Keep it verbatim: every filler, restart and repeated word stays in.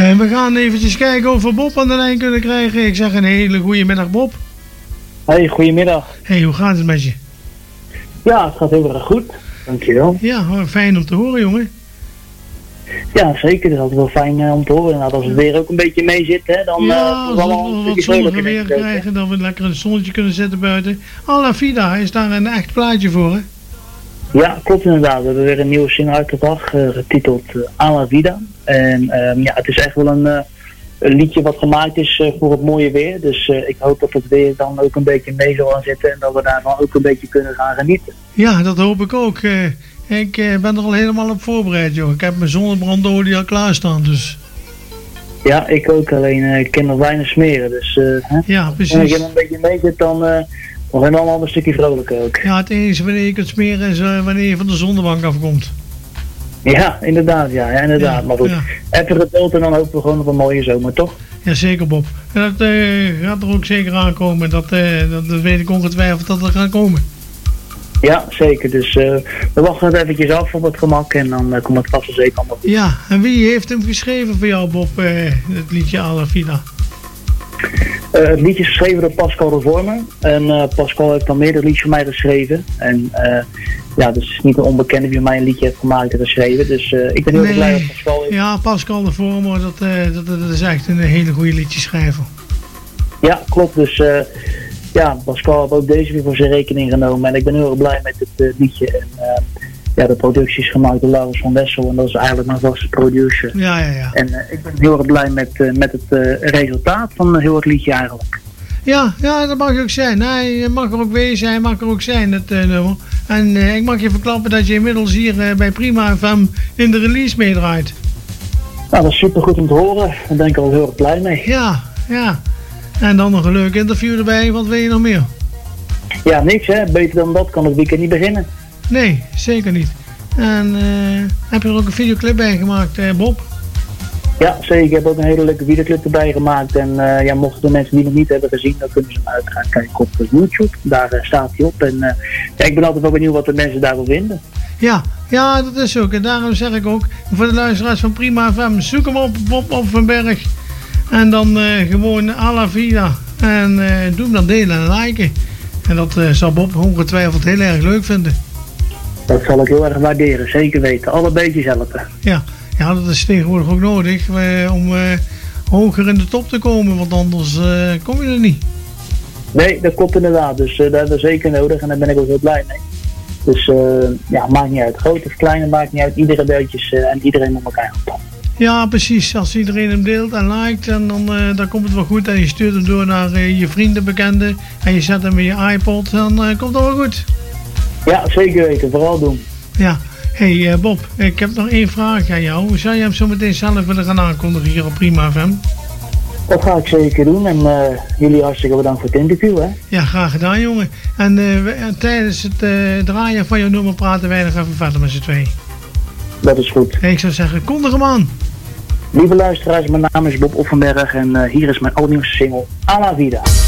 Uh, we gaan eventjes kijken of we Bob aan de lijn kunnen krijgen. Ik zeg een hele goede middag, Bob. Hey, goedemiddag. Hey, hoe gaat het met je? Ja, het gaat heel erg goed. Dankjewel. Ja, fijn om te horen, jongen. Ja, zeker. Het is altijd wel fijn uh, om te horen. Nou, als het weer ook een beetje mee zit, hè, dan ja, uh, als we wel wat zonniger weer krijgen, dan we lekker een zonnetje kunnen zetten buiten. Alla Vida is daar een echt plaatje voor, hè? Ja, klopt inderdaad. We hebben weer een nieuwe single uitgebracht, uh, getiteld uh, Alla Vida. En um, ja, het is echt wel een, uh, een liedje wat gemaakt is uh, voor het mooie weer. Dus uh, ik hoop dat het weer dan ook een beetje mee zal gaan zitten en dat we daarvan ook een beetje kunnen gaan genieten. Ja, dat hoop ik ook. Uh, ik uh, ben er al helemaal op voorbereid, joh. Ik heb mijn zonnebrandolie al klaarstaan, dus... Ja, ik ook. Alleen uh, ik kan nog weinig smeren, dus... Uh, hè? Ja, precies. Als je er een beetje mee zit, dan... Uh, We zijn allemaal een stukje vrolijker ook. Ja, het enige wanneer je kunt smeren is uh, wanneer je van de zonnebank afkomt. Ja, inderdaad, ja, ja inderdaad. Ja, maar goed, ja. Even geduld en dan hopen we gewoon op een mooie zomer, toch? Ja, zeker Bob. En dat uh, gaat er ook zeker aankomen. Dat, uh, dat, dat weet ik ongetwijfeld dat er gaat komen. Ja, zeker. Dus uh, we wachten het eventjes af op het gemak en dan uh, komt het vast en zeker allemaal goed. Ja, en wie heeft hem geschreven voor jou, Bob, uh, het liedje Alla Vida? Uh, het liedje is geschreven door Pascal de Vormer. En uh, Pascal heeft dan meerdere liedjes voor mij geschreven. En uh, ja, dus het is niet een onbekende die voor mij een liedje heeft gemaakt en geschreven. Dus uh, ik ben heel nee. blij dat Pascal is. Ja, Pascal de Vormer, dat, uh, dat, dat is echt een hele goede liedjeschrijver. Ja, klopt. Dus uh, ja, Pascal heeft ook deze weer voor zijn rekening genomen. En ik ben heel erg blij met het uh, liedje. En uh, ja, de productie is gemaakt door Laurens van Wessel. En dat is eigenlijk mijn vaste producer. Ja, ja, ja. En uh, ik ben heel erg blij met, uh, met het uh, resultaat van uh, heel het liedje eigenlijk. Ja, ja, dat mag ook zijn. Hij mag er ook wezen, hij mag er ook zijn, het uh, nummer. En uh, ik mag je verklappen dat je inmiddels hier uh, bij Prima F M in de release meedraait. Nou, dat is super goed om te horen. Daar ben ik al heel erg blij mee. Ja, ja. En dan nog een leuk interview erbij. Wat wil je nog meer? Ja, niks hè. Beter dan dat kan het weekend niet beginnen. Nee, zeker niet. En uh, heb je er ook een videoclip bij gemaakt, uh, Bob? Ja, zeker. Ik heb ook een hele leuke videoclip erbij gemaakt. En uh, ja, mochten de mensen die nog niet hebben gezien, dan kunnen ze hem uit gaan kijken op YouTube. Daar uh, staat hij op. En uh, ja, ik ben altijd wel benieuwd wat de mensen daarvan vinden. Ja, ja, dat is ook. En daarom zeg ik ook, voor de luisteraars van Prima F M, zoek hem op, Bob op van Berg. En dan uh, gewoon Alla Vida. En uh, doe hem dan delen en liken. En dat uh, zal Bob ongetwijfeld heel erg leuk vinden. Dat zal ik heel erg waarderen, zeker weten. Alle beetjes helpen. Ja, ja, dat is tegenwoordig ook nodig uh, om uh, hoger in de top te komen, want anders uh, kom je er niet. Nee, dat klopt inderdaad. Dus uh, dat hebben we zeker nodig en daar ben ik ook heel blij mee. Dus uh, ja, maakt niet uit. Groot of kleine, maakt niet uit. Iedere beetjes uh, en iedereen op elkaar op. Ja, precies. Als iedereen hem deelt en liked, en dan, uh, dan komt het wel goed. En je stuurt hem door naar uh, je vrienden, bekenden. En je zet hem in je iPod, dan uh, komt het wel goed. Ja, zeker weten. Vooral doen. Ja. Hey uh, Bob, ik heb nog één vraag aan jou. Zou je hem zo meteen zelf willen gaan aankondigen hier op Prima F M? Dat ga ik zeker doen. En uh, jullie hartstikke bedankt voor het interview, hè? Ja, graag gedaan, jongen. En uh, we, tijdens het uh, draaien van jouw nummer praten wij nog even verder met z'n twee. Dat is goed. Hey, ik zou zeggen, kondig hem aan. Lieve luisteraars, mijn naam is Bob Offenberg en uh, hier is mijn allernieuwste single, Alla Vida.